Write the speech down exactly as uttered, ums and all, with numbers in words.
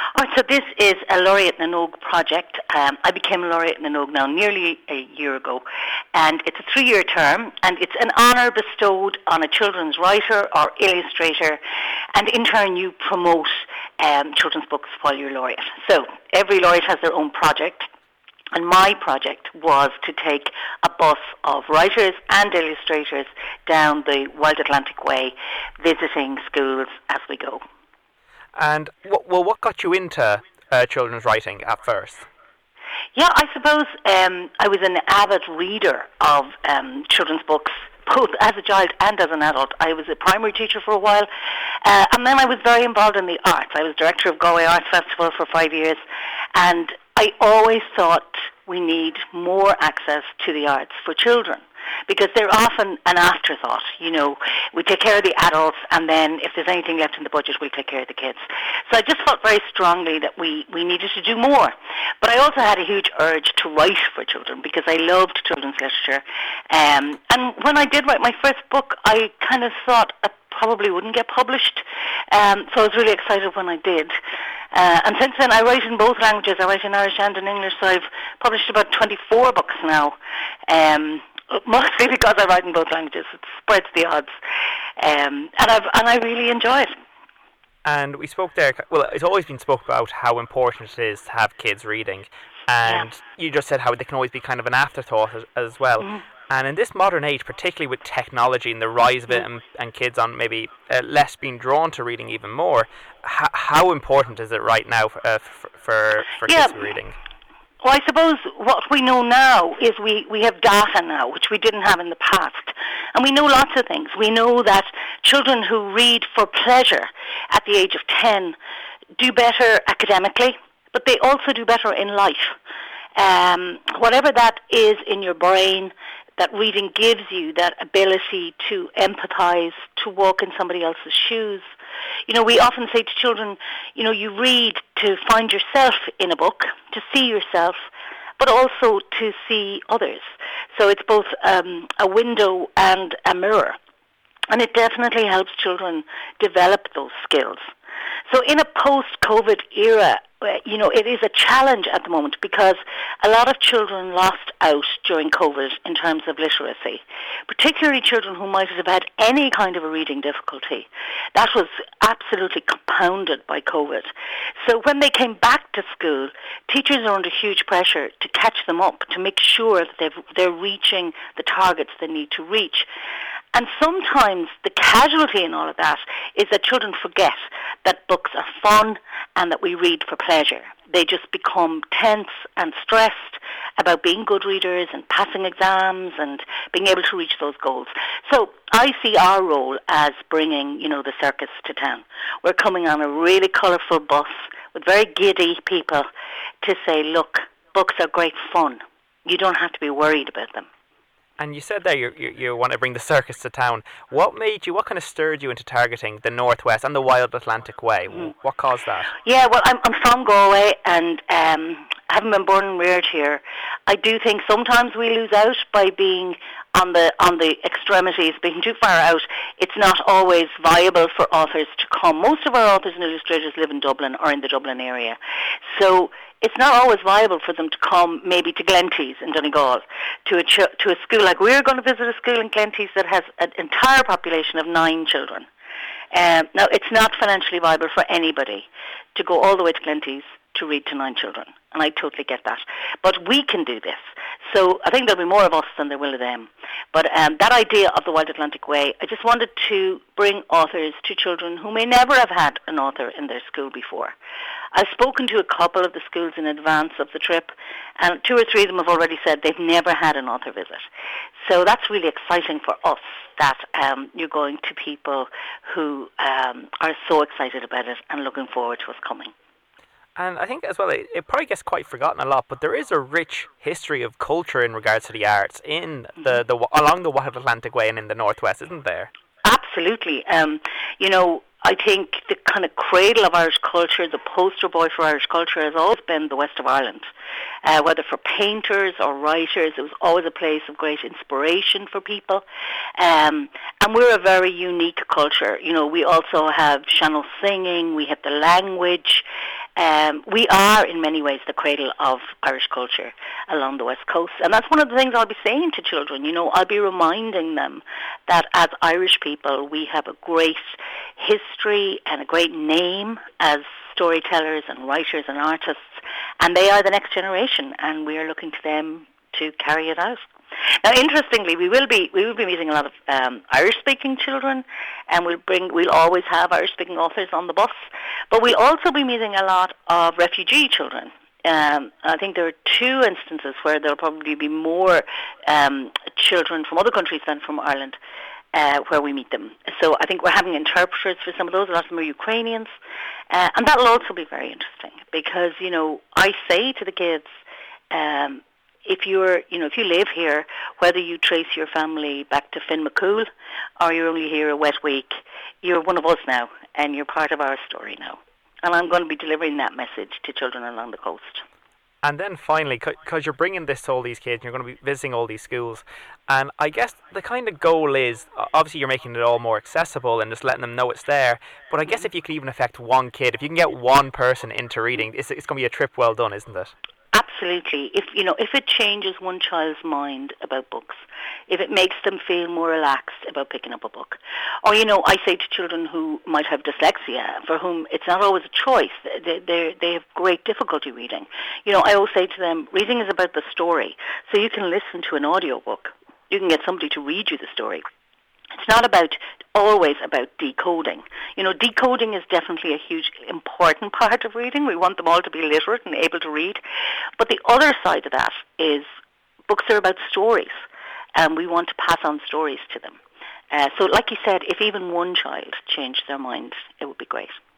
All right, so this is a Laureate na Nóg project. Um, I became a Laureate na Nóg now nearly a year ago, and it's a three-year term, and it's an honour bestowed on a children's writer or illustrator, and in turn you promote um, children's books while you're Laureate. So every Laureate has their own project, and my project was to take a bus of writers and illustrators down the Wild Atlantic Way, visiting schools as we go. And, well, what got you into uh, children's writing at first? Yeah, I suppose um, I was an avid reader of um, children's books, both as a child and as an adult. I was a primary teacher for a while, uh, and then I was very involved in the arts. I was director of Galway Arts Festival for five years, and I always thought we need more access to the arts for children, because they're often an afterthought. You know, we take care of the adults, and then if there's anything left in the budget, we'll take care of the kids. So I just felt very strongly that we, we needed to do more. But I also had a huge urge to write for children, because I loved children's literature. Um, and when I did write my first book, I kind of thought I probably wouldn't get published. Um, so I was really excited when I did. Uh, and since then, I write in both languages. I write in Irish and in English, so I've published about twenty-four books now. Um, mostly because I write in both languages. It spreads the odds. Um, and, I've, and I really enjoy it. And we spoke there, well, it's always been spoke about how important it is to have kids reading. And yeah. You just said how they can always be kind of an afterthought as, as well. Mm. And in this modern age, particularly with technology and the rise of it, and, and kids on maybe uh, less being drawn to reading even more, h- how important is it right now for uh, for, for, for yeah. kids reading? Well, I suppose what we know now is we, we have data now, which we didn't have in the past. And we know lots of things. We know that children who read for pleasure at the age of ten do better academically, but they also do better in life. Um, whatever that is in your brain, that reading gives you, that ability to empathise, to walk in somebody else's shoes. You know, we often say to children, you know, you read to find yourself in a book, to see yourself, but also to see others. So it's both um, a window and a mirror. And it definitely helps children develop those skills. So in a post-COVID era, you know, it is a challenge at the moment, because a lot of children lost out during COVID in terms of literacy, particularly children who might have had any kind of a reading difficulty. That was absolutely compounded by COVID. So when they came back to school, teachers are under huge pressure to catch them up, to make sure that they've, they're reaching the targets they need to reach. And sometimes the casualty in all of that is that children forget that books are fun and that we read for pleasure. They just become tense and stressed about being good readers and passing exams and being able to reach those goals. So I see our role as bringing, you know, the circus to town. We're coming on a really colourful bus with very giddy people to say, look, books are great fun. You don't have to be worried about them. And you said there you, you you want to bring the circus to town. What made you, what kind of stirred you into targeting the Northwest and the Wild Atlantic Way? Mm. What caused that? Yeah, well, I'm, I'm from Galway, and um, having been born and reared here, I do think sometimes we lose out by being on the on the extremities, being too far out. It's not always viable for authors to come. Most of our authors and illustrators live in Dublin or in the Dublin area. So it's not always viable for them to come maybe to Glenties in Donegal, to a, ch- to a school like we're going to visit a school in Glenties that has an entire population of nine children. Um, now, it's not financially viable for anybody to go all the way to Glenties to read to nine children, and I totally get that. But we can do this. So I think there'll be more of us than there will of them. But um, that idea of the Wild Atlantic Way, I just wanted to bring authors to children who may never have had an author in their school before. I've spoken to a couple of the schools in advance of the trip, and two or three of them have already said they've never had an author visit. So that's really exciting for us, that um, you're going to people who um, are so excited about it and looking forward to us coming. And I think as well, it, it probably gets quite forgotten a lot, but there is a rich history of culture in regards to the arts in the, the along the Wild Atlantic Way and in the Northwest, isn't there? Absolutely. Um, you know, I think the kind of cradle of Irish culture, the poster boy for Irish culture, has always been the West of Ireland. Uh, whether for painters or writers, it was always a place of great inspiration for people. Um, and we're a very unique culture. You know, we also have Sean-Nós singing, we have the language. Um, we are, in many ways, the cradle of Irish culture along the West Coast. And that's one of the things I'll be saying to children. You know, I'll be reminding them that as Irish people, we have a great history and a great name as storytellers and writers and artists. And they are the next generation, and we are looking to them to carry it out. Now, interestingly, we will be we will be meeting a lot of um, Irish-speaking children, and we'll bring we'll always have Irish-speaking authors on the bus. But we'll also be meeting a lot of refugee children. Um, I think there are two instances where there'll probably be more um, children from other countries than from Ireland uh, where we meet them. So I think we're having interpreters for some of those. A lot of them are Ukrainians, uh, and that'll also be very interesting because you know I say to the kids. Um, If you're, you know, if you live here, whether you trace your family back to Finn McCool or you're only here a wet week, you're one of us now, and you're part of our story now. And I'm going to be delivering that message to children along the coast. And then finally, because you're bringing this to all these kids, and you're going to be visiting all these schools, and I guess the kind of goal is, obviously you're making it all more accessible and just letting them know it's there, but I guess if you could even affect one kid, if you can get one person into reading, it's, it's going to be a trip well done, isn't it? Absolutely. If you know, if it changes one child's mind about books, if it makes them feel more relaxed about picking up a book, or you know, I say to children who might have dyslexia, for whom it's not always a choice, they they they have great difficulty reading. You know, I always say to them, reading is about the story. So you can listen to an audiobook, you can get somebody to read you the story. It's not about always about decoding. You know, decoding is definitely a huge, important part of reading. We want them all to be literate and able to read. But the other side of that is books are about stories, and we want to pass on stories to them. Uh, so like you said, if even one child changed their mind, it would be great.